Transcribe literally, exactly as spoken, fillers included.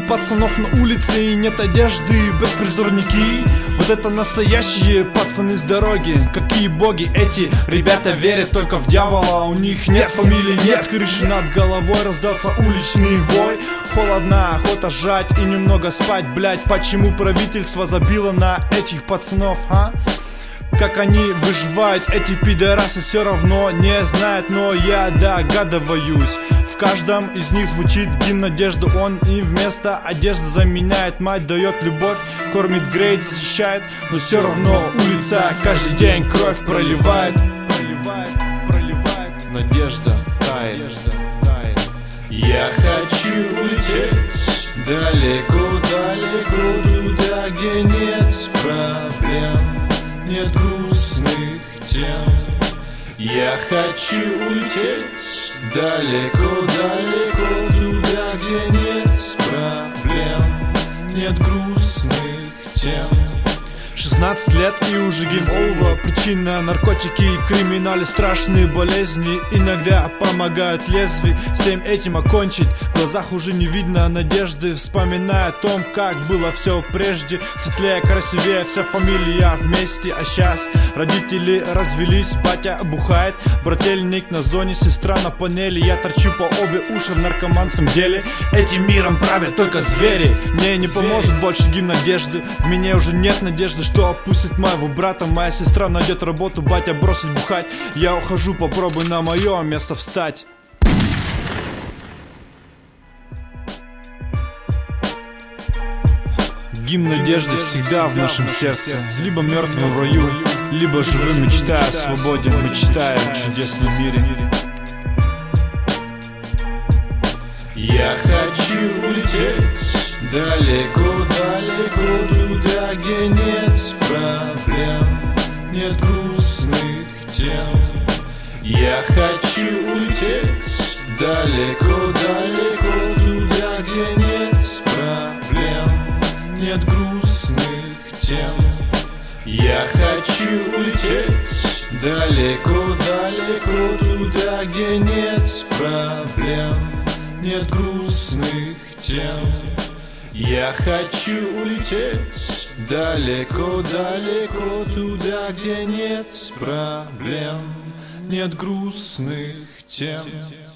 пацанов на улице и нет одежды, беспризорники. Вот это настоящие пацаны с дороги. Какие боги эти ребята, верят только в дьявола. У них нет фамилии, нет крыши над головой. Раздался уличный вой. Холодно, охота жать и немного спать. Блять, почему правительство забило на этих пацанов, а? Как они выживают, эти пидорасы все равно не знают. Но я догадываюсь, в каждом из них звучит гимн надежды. Он им вместо одежды заменяет. Мать дает любовь, кормит, греет, защищает. Но все равно улица каждый день кровь проливает. Проливает, проливает. Надежда тает. Я хочу улететь далеко-далеко, туда, где нет проблем, нет грустных тем. Я хочу улететь далеко-далеко, туда, где нет проблем, нет грустных тем. шестнадцать лет и уже гейм-овер. Причина наркотики и криминали, страшные болезни иногда помогают лезвий всем этим окончить. В глазах уже не видно надежды, вспоминая о том, как было все прежде. Светлее, красивее, вся фамилия вместе. А сейчас родители развелись, батя бухает, брательник на зоне, сестра на панели. Я торчу по обе уши в наркоманском деле. Этим миром правят только звери. Мне не поможет больше гимн надежды. В меня уже нет надежды, что опустит моего брата. Моя сестра найдет работу, батя бросит бухать. Я ухожу, попробуй на мое место встать. Гимн надежды всегда в нашем сердце. Либо мертвым в раю, либо живым, мечтая о свободе, мечтая о чудесном мире. Я хочу улететь далеко-далеко, туда, где нет проблем, нет грустных тем. Я хочу улететь далеко-далеко, туда, где нет проблем, нет грустных тем. Я хочу улететь далеко-далеко, туда, где нет проблем, нет грустных тем. Я хочу улететь далеко-далеко, туда, где нет проблем, нет грустных тем.